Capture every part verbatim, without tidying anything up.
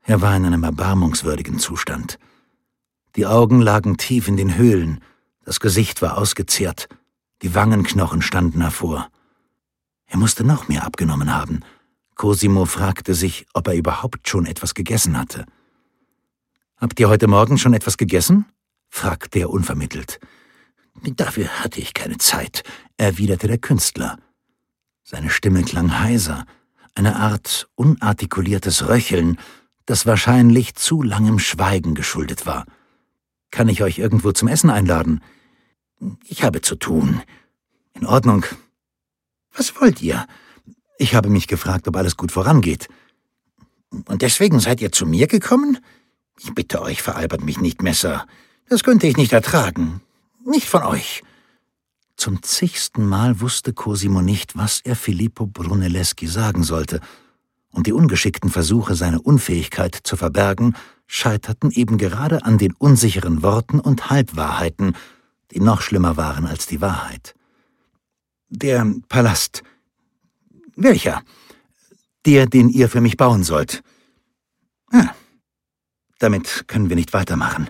Er war in einem erbarmungswürdigen Zustand. Die Augen lagen tief in den Höhlen, das Gesicht war ausgezehrt, die Wangenknochen standen hervor. Er musste noch mehr abgenommen haben. Cosimo fragte sich, ob er überhaupt schon etwas gegessen hatte. »Habt ihr heute Morgen schon etwas gegessen?« fragte er unvermittelt. »Dafür hatte ich keine Zeit«, erwiderte der Künstler. Seine Stimme klang heiser, eine Art unartikuliertes Röcheln, das wahrscheinlich zu langem Schweigen geschuldet war. »Kann ich euch irgendwo zum Essen einladen?« »Ich habe zu tun.« »In Ordnung. Was wollt ihr?« »Ich habe mich gefragt, ob alles gut vorangeht.« »Und deswegen seid ihr zu mir gekommen? Ich bitte euch, veralbert mich nicht, Messer. Das könnte ich nicht ertragen. Nicht von euch.« Zum zigsten Mal wusste Cosimo nicht, was er Filippo Brunelleschi sagen sollte, und die ungeschickten Versuche, seine Unfähigkeit zu verbergen, scheiterten eben gerade an den unsicheren Worten und Halbwahrheiten, die noch schlimmer waren als die Wahrheit. »Der Palast. Welcher? Der, den ihr für mich bauen sollt. Ah, damit können wir nicht weitermachen.«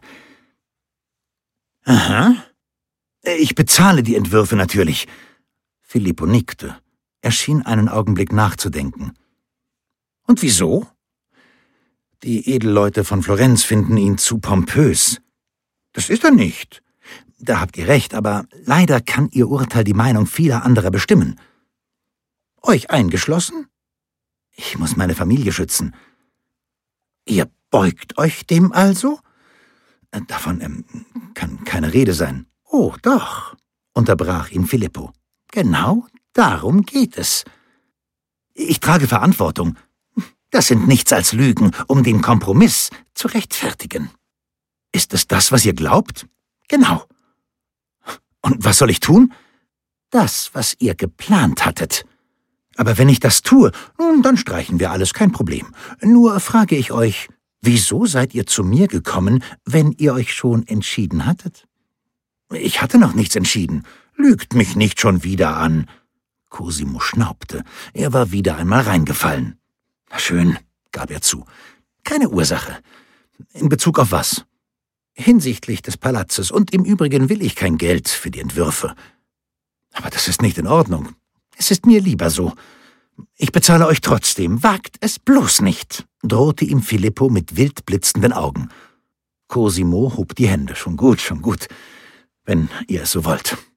»Aha. Ich bezahle die Entwürfe natürlich.« Filippo nickte. Er schien einen Augenblick nachzudenken. »Und wieso?« »Die Edelleute von Florenz finden ihn zu pompös.« »Das ist er nicht.« »Da habt ihr recht, aber leider kann Ihr Urteil die Meinung vieler anderer bestimmen.« »Euch eingeschlossen?« »Ich muss meine Familie schützen.« »Ihr beugt euch dem also?« »Davon ähm, kann keine Rede sein.« »Oh, doch«, unterbrach ihn Filippo. »Genau darum geht es. Ich trage Verantwortung. Das sind nichts als Lügen, um den Kompromiss zu rechtfertigen.« »Ist es das, was ihr glaubt?« »Genau.« »Und was soll ich tun?« »Das, was ihr geplant hattet.« »Aber wenn ich das tue, nun, dann streichen wir alles, kein Problem. Nur frage ich euch, wieso seid ihr zu mir gekommen, wenn ihr euch schon entschieden hattet?« »Ich hatte noch nichts entschieden. Lügt mich nicht schon wieder an.« Cosimo schnaubte. Er war wieder einmal reingefallen. »Na schön«, gab er zu. »Keine Ursache. In Bezug auf was?« »Hinsichtlich des Palatzes, und im Übrigen will ich kein Geld für die Entwürfe.« »Aber das ist nicht in Ordnung. Es ist mir lieber so. Ich bezahle euch trotzdem. Wagt es bloß nicht«, drohte ihm Filippo mit wild blitzenden Augen. Cosimo hob die Hände. »Schon gut, schon gut, wenn ihr es so wollt.«